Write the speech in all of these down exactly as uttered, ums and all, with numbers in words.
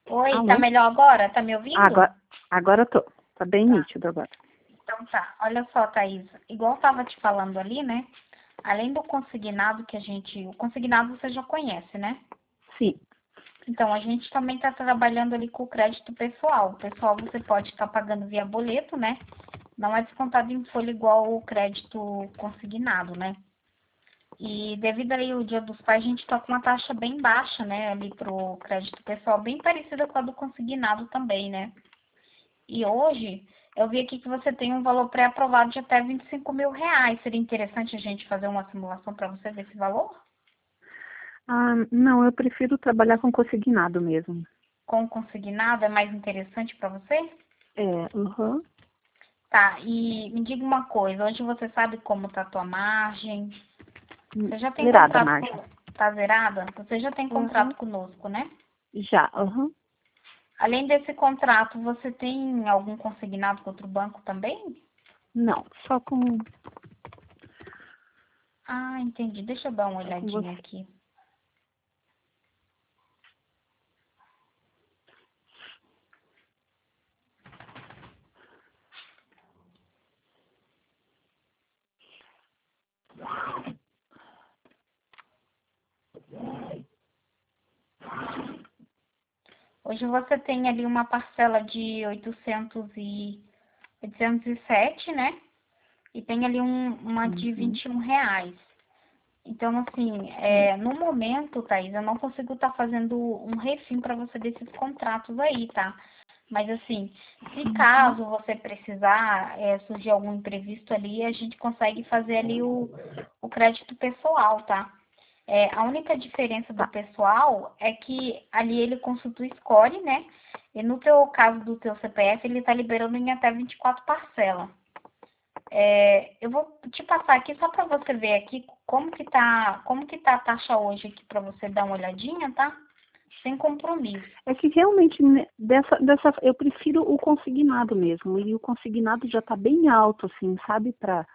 Oi, tá Alô? melhor agora? Tá me Ah, ouvindo? agora, agora eu tô. Tá bem Tá. nítido agora. Então tá. Olha só, Thaís. Igual eu tava te falando ali, né? Além do consignado que a gente... O consignado você já conhece, né? Sim. Então, a gente também tá trabalhando ali com o crédito pessoal. O pessoal você pode estar pagando via boleto, né? Não é descontado em folha igual o crédito consignado, né? E devido aí ao Dia dos Pais, a gente tá com uma taxa bem baixa, né? Ali pro crédito pessoal, bem parecida com a do consignado também, né? E hoje, eu vi aqui que você tem um valor pré-aprovado de até vinte e cinco mil reais. Seria interessante a gente fazer uma simulação para você ver esse valor? Ah, não, eu prefiro trabalhar com consignado mesmo. Com o consignado é mais interessante para você? É, uhum. Tá, e me diga uma coisa, hoje você sabe como tá a tua margem? Você já tem Zerada a contrato margem. com... Tá zerada? Você já tem Uhum. contrato conosco, né? Já, uhum. Além desse contrato, você tem algum consignado com outro banco também? Não, só com, Ah, entendi. Deixa eu dar uma só com olhadinha você. aqui. Hoje você tem ali uma parcela de oitocentos e oitocentos e sete, né? E tem ali um, uma de Uhum. vinte e um reais. Então, assim, é, no momento, Thaís, eu não consigo estar fazendo um refim para você desses contratos aí, tá? Mas, assim, se Uhum. caso você precisar, é, surgir algum imprevisto ali, a gente consegue fazer ali o, o crédito pessoal, tá? É, a única diferença do Tá. pessoal é que ali ele consulta o score, né? E no teu caso do teu C P F, ele tá liberando em até vinte e quatro parcelas. É, eu vou te passar aqui só para você ver aqui como que tá, como que tá a taxa hoje aqui para você dar uma olhadinha, tá? Sem compromisso. É que realmente né, dessa, dessa, eu prefiro o consignado mesmo. E o consignado já tá bem alto, assim, sabe, pra,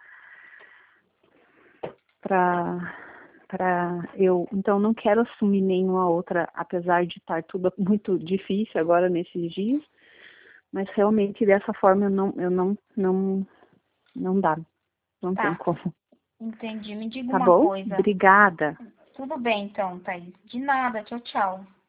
pra, pra eu. Então não quero assumir nenhuma outra, apesar de estar tudo muito difícil agora nesses dias. Mas realmente dessa forma eu não, eu não, não, não dá, não tem Tá, como. entendi. Me diga Tá uma bom? coisa. Obrigada. Tudo bem então, Thaís. De nada. Tchau, tchau.